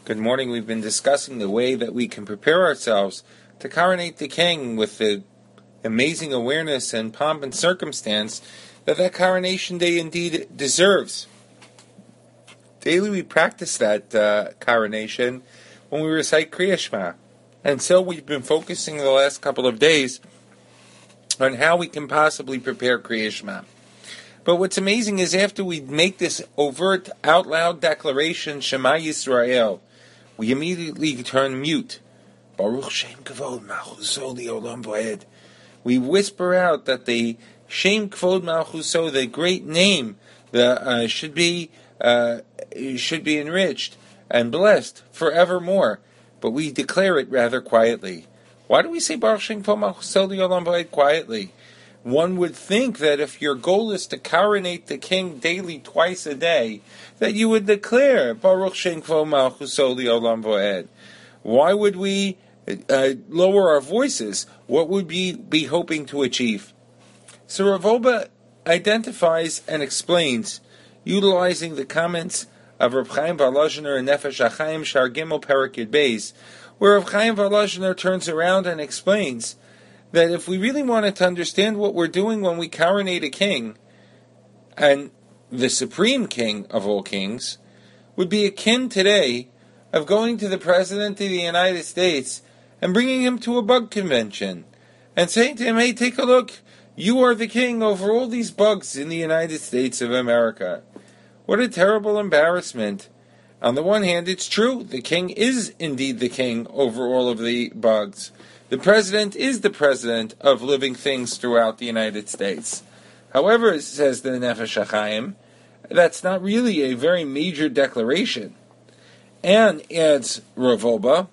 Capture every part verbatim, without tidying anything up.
Good morning. We've been discussing the way that we can prepare ourselves to coronate the king with the amazing awareness and pomp and circumstance that that coronation day indeed deserves. Daily we practice that uh, coronation when we recite Kriya Shema. And so we've been focusing the last couple of days on how we can possibly prepare Kriya Shema. But what's amazing is after we make this overt, out-loud declaration, Shema Yisrael, we immediately turn mute. Baruch Shem Kavod Malchuso Le'olam Va'ed. We whisper out that the Shem Kavod Malchuso, the great name, the uh, should be uh, should be enriched and blessed forevermore. But we declare it rather quietly. Why do we say Baruch Shem Kavod Malchuso Le'olam Va'ed quietly? One would think that if your goal is to coronate the king daily, twice a day, that you would declare Baruch Shem Kavod Malchuso Le'olam Va'ed. Why would we uh, lower our voices? What would we be hoping to achieve? So Rav Wolbe identifies and explains, utilizing the comments of Reb Chaim Volozhiner and Nefesh HaChaim Shar Gimel Perek Yud Beis, where Reb Chaim Volozhiner turns around and explains that if we really wanted to understand what we're doing when we coronate a king, and the supreme king of all kings, would be akin today of going to the President of the United States and bringing him to a bug convention and saying to him, hey, take a look, you are the king over all these bugs in the United States of America. What a terrible embarrassment. On the one hand, it's true, the king is indeed the king over all of the bugs. The president is the president of living things throughout the United States. However, says the Nefesh HaChaim, that's not really a very major declaration. And, adds Rav Wolbe,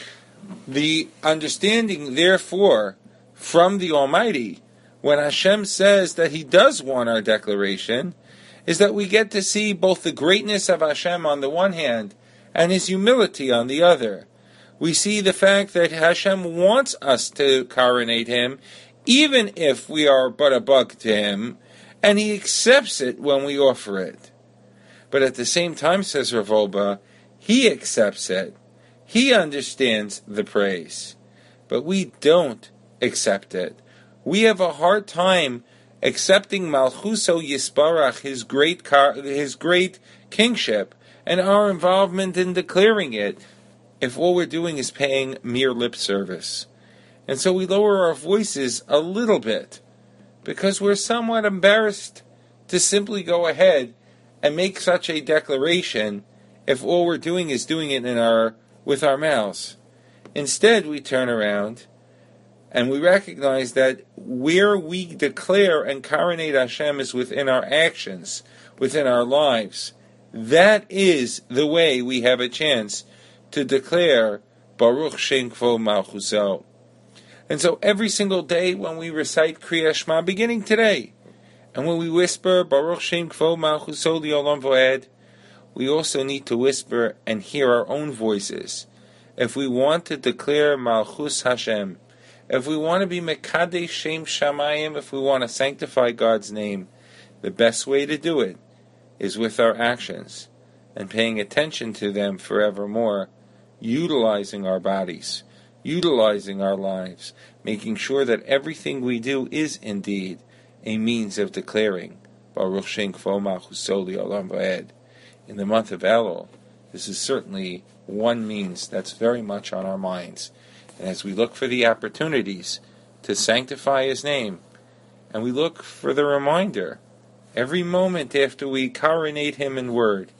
the understanding, therefore, from the Almighty, when Hashem says that He does want our declaration, is that we get to see both the greatness of Hashem on the one hand, and His humility on the other. We see the fact that Hashem wants us to coronate Him, even if we are but a bug to Him, and He accepts it when we offer it. But at the same time, says Rav Wolbe, He accepts it. He understands the praise. But we don't accept it. We have a hard time accepting Malchuso Yisbarach, His great, His great kingship, and our involvement in declaring it, if all we're doing is paying mere lip service. And so we lower our voices a little bit, because we're somewhat embarrassed to simply go ahead and make such a declaration if all we're doing is doing it in our with our mouths. Instead, we turn around and we recognize that where we declare and coronate Hashem is within our actions, within our lives. That is the way we have a chance to declare Baruch Shem Kavod Malchuso. And so every single day when we recite Kriya Shema, beginning today, and when we whisper Baruch Shem Kavod Malchuso Le'olam Va'ed, we also need to whisper and hear our own voices. If we want to declare Malchus Hashem, if we want to be Mekadesh Shem Shamayim, if we want to sanctify God's name, the best way to do it is with our actions and paying attention to them forevermore, utilizing our bodies, utilizing our lives, making sure that everything we do is indeed a means of declaring Baruch Shem Kavod Malchuso Le'olam Va'ed. In the month of Elul, this is certainly one means that's very much on our minds. And as we look for the opportunities to sanctify His name, and we look for the reminder, every moment after we coronate Him in word,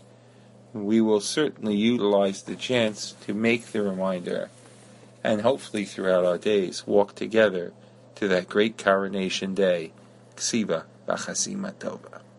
we will certainly utilize the chance to make the reminder, and hopefully throughout our days walk together to that great coronation day. Ksiva V'chasima Tova.